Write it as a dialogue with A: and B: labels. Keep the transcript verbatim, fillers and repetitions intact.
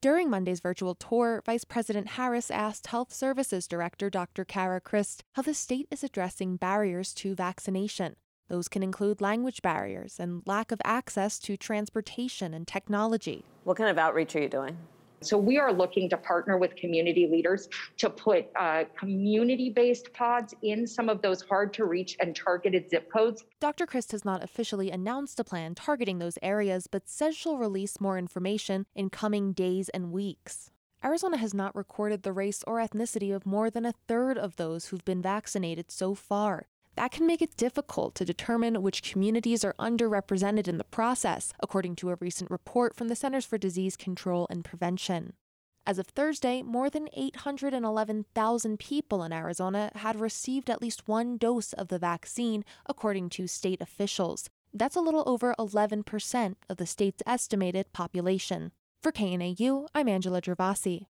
A: During Monday's virtual tour, Vice President Harris asked Health Services Director Doctor Kara Christ how the state is addressing barriers to vaccination. Those can include language barriers and lack of access to transportation and technology.
B: What kind of outreach are you doing?
C: So we are looking to partner with community leaders to put uh, community-based pods in some of those hard-to-reach and targeted zip codes.
A: Doctor Christ has not officially announced a plan targeting those areas, but says she'll release more information in coming days and weeks. Arizona has not recorded the race or ethnicity of more than a third of those who've been vaccinated so far. That can make it difficult to determine which communities are underrepresented in the process, according to a recent report from the Centers for Disease Control and Prevention. As of Thursday, more than eight hundred eleven thousand people in Arizona had received at least one dose of the vaccine, according to state officials. That's a little over eleven percent of the state's estimated population. For K N A U, I'm Angela Gervasi.